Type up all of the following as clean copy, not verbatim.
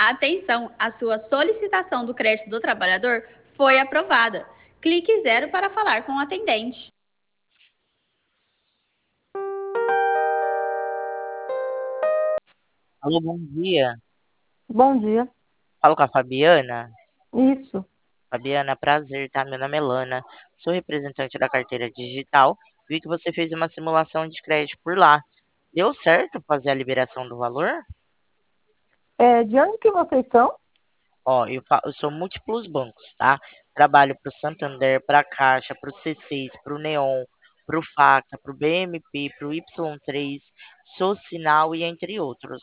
Atenção, a sua solicitação do crédito do trabalhador foi aprovada. Clique 0 para falar com o atendente. Alô, bom dia. Bom dia. Falo com a Fabiana. Isso. Fabiana, prazer, tá? Meu nome é Lana. Sou representante da carteira digital. Vi que você fez uma simulação de crédito por lá. Deu certo fazer a liberação do valor? De onde que vocês são? Ó, eu sou múltiplos bancos, tá? Trabalho para o Santander, para a Caixa, para o C6, para o Neon, para o Facsa, para o BMP, para o Y3, Sou Sinal e entre outros.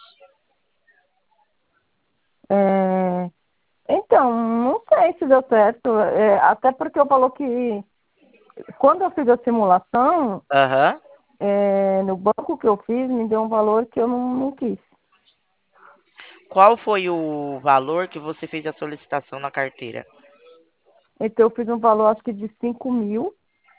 É, Então, não sei se deu certo. Até porque eu falou que quando eu fiz a simulação, Aham. no banco que eu fiz, me deu um valor que eu não quis. Qual foi o valor que você fez a solicitação na carteira? Então, eu fiz um valor, acho que de 5 mil.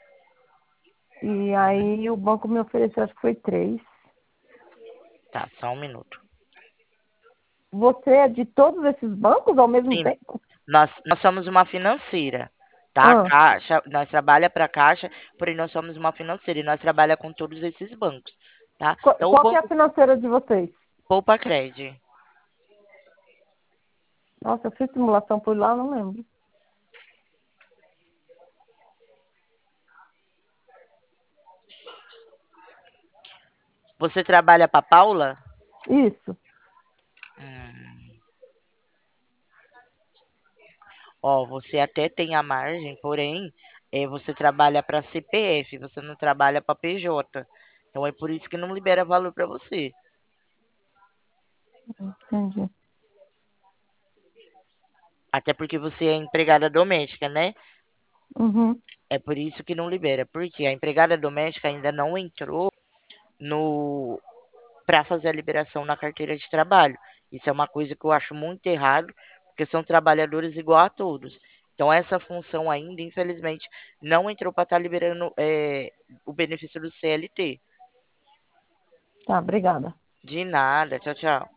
E aí o banco me ofereceu, acho que foi 3. Tá, só um minuto. Você é de todos esses bancos ao mesmo Sim, tempo? nós somos uma financeira, tá? Ah, Caixa, nós trabalha para Caixa, porém nós somos uma financeira e nós trabalha com todos esses bancos, tá? qual, Então o qual que é a banco financeira de vocês? Poupa Cred. Nossa, eu fiz simulação por lá, não lembro. Você trabalha para Paula? Isso. Hum. Ó, você até tem a margem, porém, você trabalha para CPF, você não trabalha para PJ. Então é por isso que não libera valor para você. Entendi. Até porque você é empregada doméstica, né? Uhum. É por isso que não libera, porque a empregada doméstica ainda não entrou no para fazer a liberação na carteira de trabalho. Isso é uma coisa que eu acho muito errado, porque são trabalhadores igual a todos. Então essa função ainda, infelizmente, não entrou para estar liberando o benefício do CLT. Tá, obrigada. De nada. Tchau, tchau.